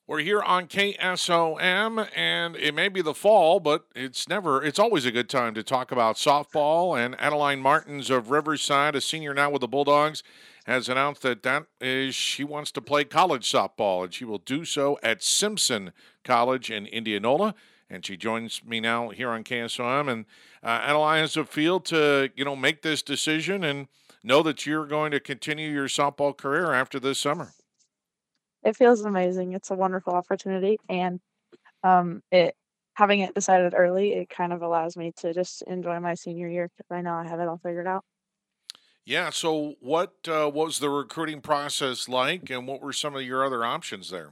We're here on KSOM, and it may be the fall, but it's always a good time to talk about softball. And Adeline Martins of Riverside, a senior now with the Bulldogs, has announced that she wants to play college softball, and she will do so at Simpson College in Indianola. And she joins me now here on KSOM. And Adeline has a feel to, make this decision and know that you're going to continue your softball career after this summer. It feels amazing. It's a wonderful opportunity, and it having it decided early, it kind of allows me to just enjoy my senior year because I know I have it all figured out. Yeah. So, what was the recruiting process like, and what were some of your other options there?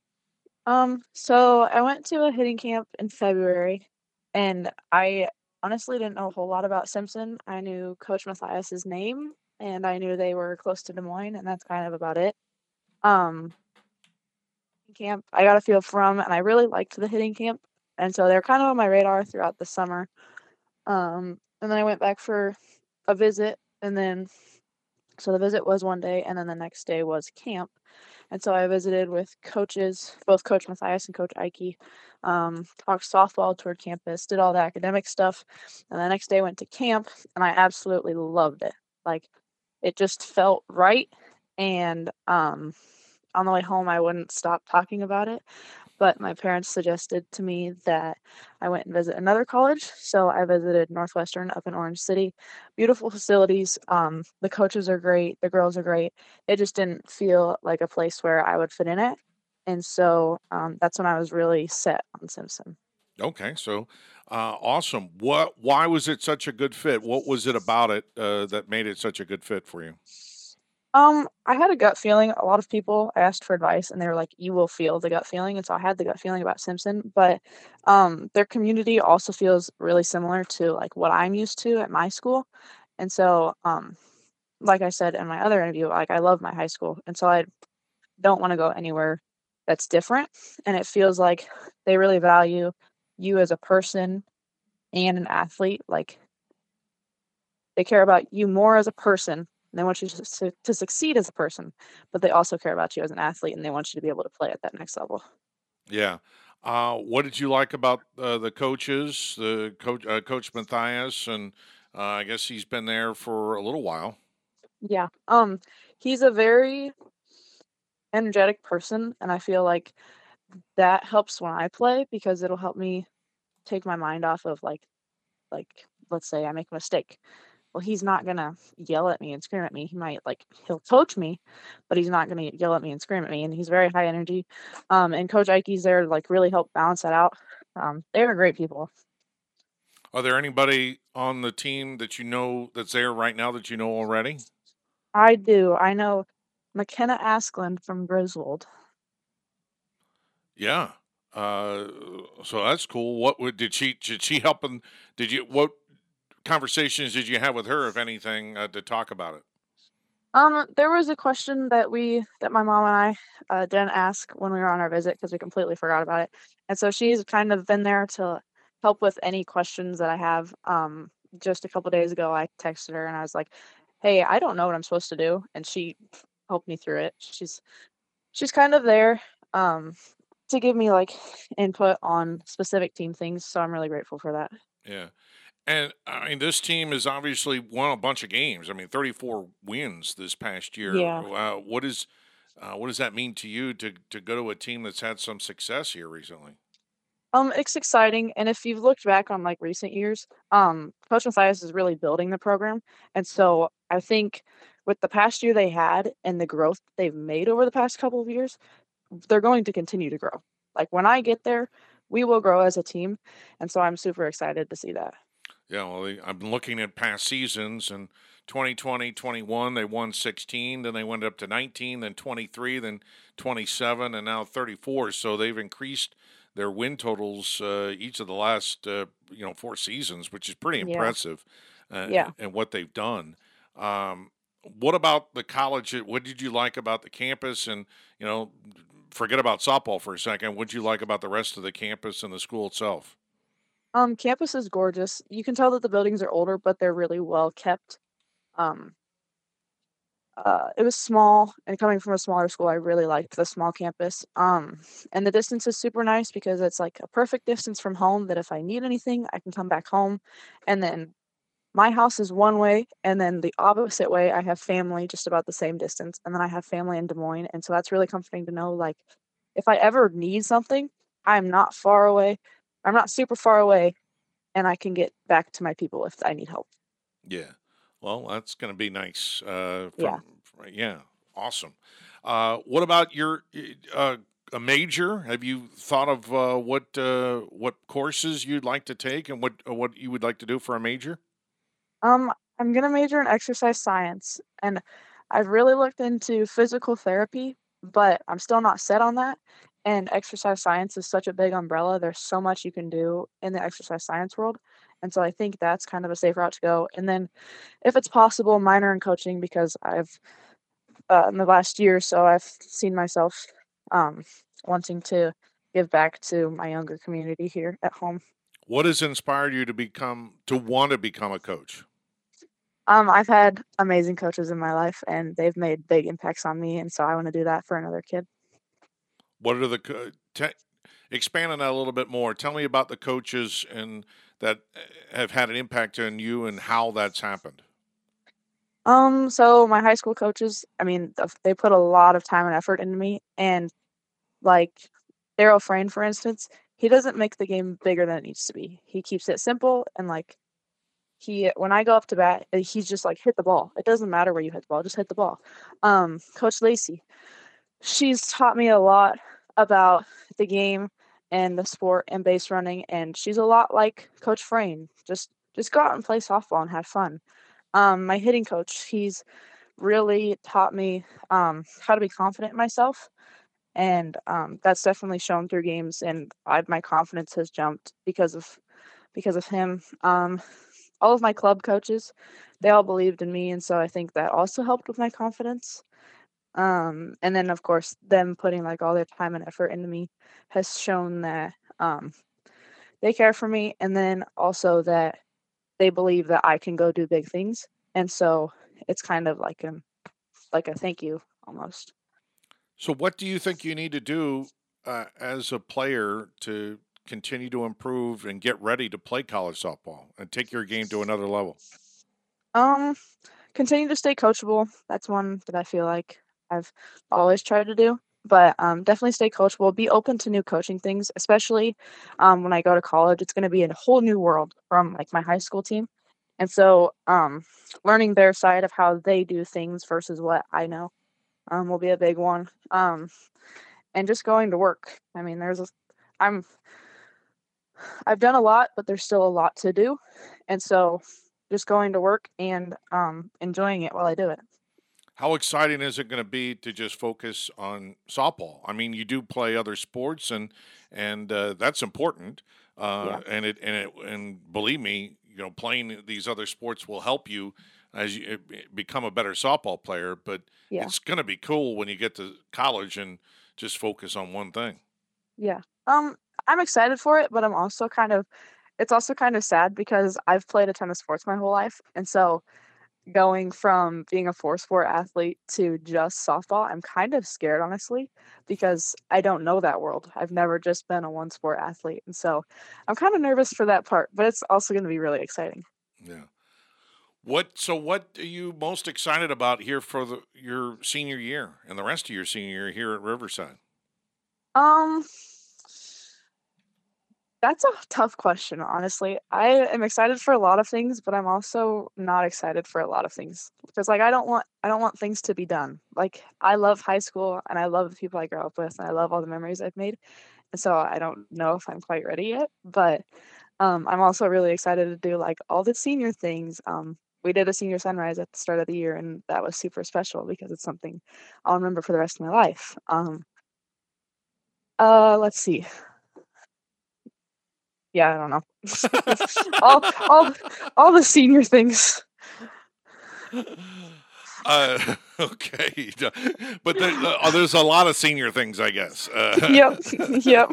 So I went to a hitting camp in February, and I honestly didn't know a whole lot about Simpson. I knew Coach Matthias's name, and I knew they were close to Des Moines, and that's kind of about it. Um, Camp I got a feel from, and I really liked the hitting camp, and so they're kind of on my radar throughout the summer. And then I went back for a visit, and then so the visit was one day, and then the next day was camp. And so I visited with coaches, both Coach Matthias and Coach Ike, talked softball, toured campus, did all the academic stuff. And the next day went to camp, and I absolutely loved it. Like, it just felt right. And on the way home, I wouldn't stop talking about it. But my parents suggested to me that I went and visit another college. So I visited Northwestern up in Orange City. Beautiful facilities. The coaches are great. The girls are great. It just didn't feel like a place where I would fit in it. And so that's when I was really set on Simpson. Okay. So, awesome. Why was it such a good fit? What was it about it that made it such a good fit for you? I had a gut feeling. A lot of people I asked for advice and they were like, you will feel the gut feeling. And so I had the gut feeling about Simpson, but their community also feels really similar to like what I'm used to at my school. And so like I said in my other interview, like I love my high school. And so I don't want to go anywhere that's different. And it feels like they really value you as a person and an athlete. Like they care about you more as a person. And they want you to succeed as a person, but they also care about you as an athlete and they want you to be able to play at that next level. Yeah. What did you like about the coaches, Coach Matthias, and I guess he's been there for a little while. Yeah. He's a very energetic person, and I feel like that helps when I play because it'll help me take my mind off of like let's say I make a mistake. Well, he's not gonna yell at me and scream at me. He might he'll coach me, but he's not gonna yell at me and scream at me. And he's very high energy. And Coach Ike's there to like really help balance that out. They were great people. Are there anybody on the team that you know that's there right now that you know already? I do. I know McKenna Askland from Griswold. Yeah. Uh, so that's cool. Did she help? And what conversations did you have with her, if anything, to talk about it? There was a question that my mom and I didn't ask when we were on our visit because we completely forgot about it. And so she's kind of been there to help with any questions that I have. Just a couple days ago, I texted her and I was like, "Hey, I don't know what I'm supposed to do," and she helped me through it. She's kind of there um, to give me like input on specific team things, so I'm really grateful for that. Yeah. And I mean, this team has obviously won a bunch of games. I mean, 34 wins this past year. Yeah. What does that mean to you to go to a team that's had some success here recently? It's exciting, and if you've looked back on like recent years, Coach Mathias is really building the program, and so I think with the past year they had and the growth they've made over the past couple of years, they're going to continue to grow. Like when I get there, we will grow as a team, and so I'm super excited to see that. Yeah, well, I've been looking at past seasons, and 2020, 21, they won 16, then they went up to 19, then 23, then 27, and now 34. So they've increased their win totals each of the last, 4 seasons, which is pretty Yeah, impressive, yeah. and what they've done. What about the college? What did you like about the campus? And forget about softball for a second. What did you like about the rest of the campus and the school itself? Campus is gorgeous. You can tell that the buildings are older, but they're really well kept. Um, It was small, and coming from a smaller school, I really liked the small campus. And the distance is super nice because it's like a perfect distance from home that if I need anything, I can come back home. And then my house is one way, and then the opposite way, I have family just about the same distance, and then I have family in Des Moines, and so that's really comforting to know, like, if I ever need something, I'm not far away. I'm not super far away, and I can get back to my people if I need help. Yeah. Well, that's going to be nice. Yeah. Yeah, awesome. What about your a major? Have you thought of what courses you'd like to take and what you would like to do for a major? I'm gonna major in exercise science, and I've really looked into physical therapy, but I'm still not set on that. And exercise science is such a big umbrella. There's so much you can do in the exercise science world. And so I think that's kind of a safe route to go. And then, if it's possible, minor in coaching because in the last year or so, I've seen myself um, wanting to give back to my younger community here at home. What has inspired you to want to become a coach? I've had amazing coaches in my life, and they've made big impacts on me, and so I want to do that for another kid. What are expand on that a little bit more? Tell me about the coaches and that have had an impact on you and how that's happened. So my high school coaches, I mean, they put a lot of time and effort into me, and like Daryl Frayne, for instance, he doesn't make the game bigger than it needs to be. He keeps it simple, and like when I go up to bat, he's just like hit the ball. It doesn't matter where you hit the ball, just hit the ball. Coach Lacey, she's taught me a lot about the game and the sport and base running, and she's a lot like Coach Frayne. Just go out and play softball and have fun. My hitting coach, he's really taught me how to be confident in myself, and that's definitely shown through games. And my confidence has jumped because of him. All of my club coaches, they all believed in me, and so I think that also helped with my confidence. And then of course them putting like all their time and effort into me has shown that they care for me, and then also that they believe that I can go do big things. And so it's kind of like a thank you almost. So, what do you think you need to do as a player to continue to improve and get ready to play college softball and take your game to another level? Um, Continue to stay coachable. That's one that I feel like I've always tried to do. But definitely stay coachable. Be open to new coaching things, especially when I go to college. It's going to be a whole new world from like my high school team, and so learning their side of how they do things versus what I know will be a big one. And just going to work. I mean, I'm I've done a lot, but there's still a lot to do, and so just going to work and enjoying it while I do it. How exciting is it going to be to just focus on softball? I mean, you do play other sports, and that's important. Yeah, And believe me, playing these other sports will help you as you become a better softball player. But yeah, it's going to be cool when you get to college and just focus on one thing. yeah. I'm excited for it, but it's also kind of sad because I've played a ton of sports my whole life, and so going from being a four sport athlete to just softball, I'm kind of scared, honestly, because I don't know that world. I've never just been a one sport athlete, and so I'm kind of nervous for that part, but it's also going to be really exciting. Yeah. What are you most excited about here for your senior year and the rest of your senior year here at Riverside? Um, That's a tough question, honestly. I am excited for a lot of things, but I'm also not excited for a lot of things because like I don't want things to be done. Like I love high school and I love the people I grew up with and I love all the memories I've made. And so I don't know if I'm quite ready yet, but I'm also really excited to do like all the senior things. We did a senior sunrise at the start of the year and that was super special because it's something I'll remember for the rest of my life. Let's see. Yeah, I don't know. all all all the senior things. Okay, but there's a lot of senior things, I guess. Yep. Yep.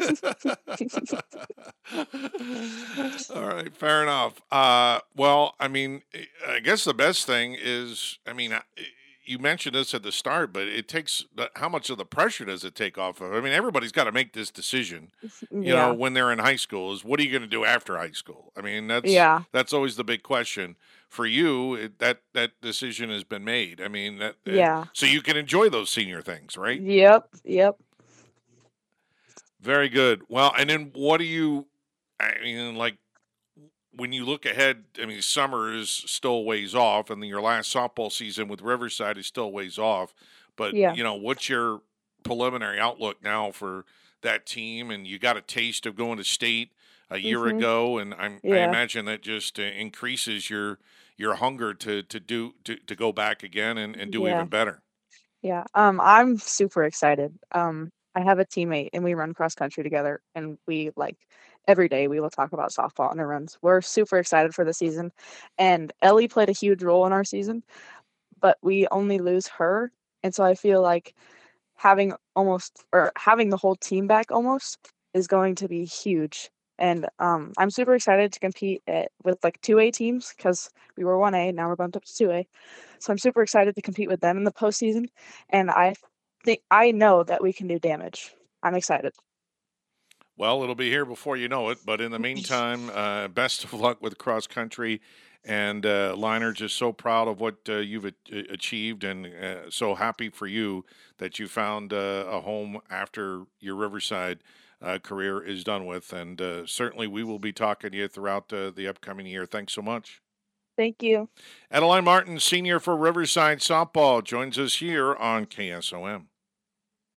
All right, fair enough. Well, I mean, I guess the best thing is, I mean, you mentioned this at the start, but it takes how much of the pressure does it take off of? I mean, everybody's got to make this decision, Yeah. when they're in high school is what are you going to do after high school? I mean, Yeah. that's always the big question for you. That decision has been made. I mean, Yeah. so you can enjoy those senior things, right? Yep. Yep. Very good. Well, and then what do you? I mean, like when you look ahead, I mean, summer is still ways off, and then your last softball season with Riverside is still ways off. But Yeah. what's your preliminary outlook now for that team? And you got a taste of going to state a year Mhm. ago, and I Yeah. imagine that just increases your hunger to go back again and do Yeah. even better. Yeah. I'm super excited. I have a teammate and we run cross country together and we like every day we will talk about softball and our runs. We're super excited for the season. And Ellie played a huge role in our season, but we only lose her. And so I feel like having the whole team back almost is going to be huge. And I'm super excited to compete with like 2A teams because we were 1A, now we're bumped up to 2A. So I'm super excited to compete with them in the postseason. And I know that we can do damage. I'm excited. Well, it'll be here before you know it. But in the meantime, best of luck with cross country. And Liner, just so proud of what you've achieved, and so happy for you that you found a home after your Riverside career is done with. And certainly, we will be talking to you throughout the upcoming year. Thanks so much. Thank you. Adeline Martin, senior for Riverside softball, joins us here on KSOM.